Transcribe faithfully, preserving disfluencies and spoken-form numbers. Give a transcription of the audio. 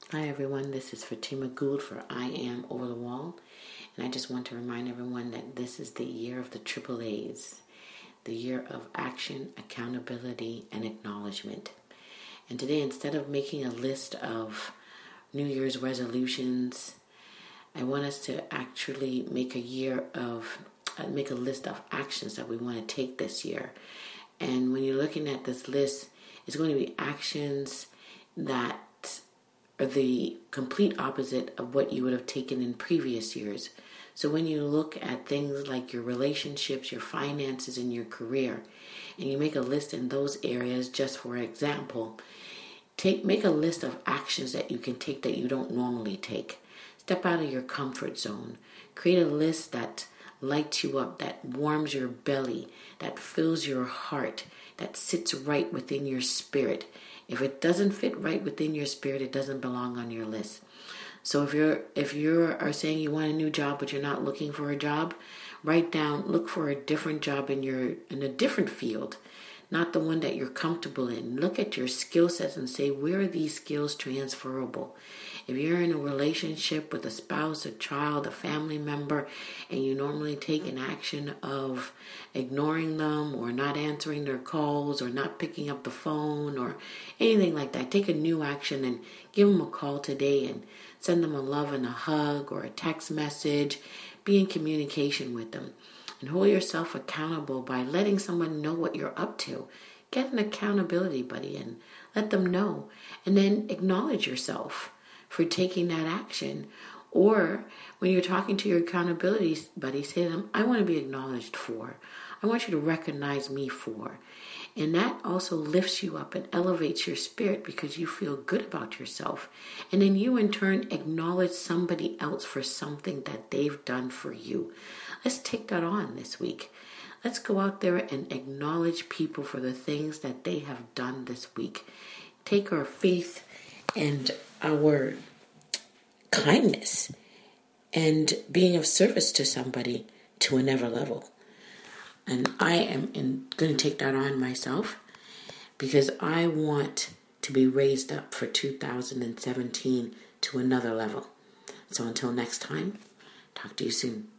Hi everyone, this is Fatima Gould for I Am Over the Wall, and I just want to remind everyone that this is the year of the triple A's, the year of action, accountability, and acknowledgement. And today, instead of making a list of New Year's resolutions, I want us to actually make a year of, uh, make a list of actions that we want to take this year. And when you're looking at this list, it's going to be actions that are the complete opposite of what you would have taken in previous years. So when you look at things like your relationships, your finances, and your career, and you make a list in those areas, just for example, take make a list of actions that you can take that you don't normally take. Step out of your comfort zone. Create a list that lights you up, that warms your belly, that fills your heart, that sits right within your spirit. If it doesn't fit right within your spirit, it doesn't belong on your list. So if you're if you are saying you want a new job but you're not looking for a job, write down, look for a different job in your in a different field, not the one that you're comfortable in. Look at your skill sets and say, where are these skills transferable? If you're in a relationship with a spouse, a child, a family member, and you normally take an action of ignoring them or not answering their calls or not picking up the phone or anything like that, take a new action and give them a call today and send them a love and a hug or a text message. Be in communication with them. And hold yourself accountable by letting someone know what you're up to. Get an accountability buddy and let them know. And then acknowledge yourself for taking that action. Or when you're talking to your accountability buddy, say to them, I want to be acknowledged for. I want you to recognize me for. And that also lifts you up and elevates your spirit because you feel good about yourself. And then you in turn acknowledge somebody else for something that they've done for you. Let's take that on this week. Let's go out there and acknowledge people for the things that they have done this week. Take our faith and our kindness and being of service to somebody to another level. And I am in, going to take that on myself because I want to be raised up for two thousand seventeen to another level. So until next time, talk to you soon.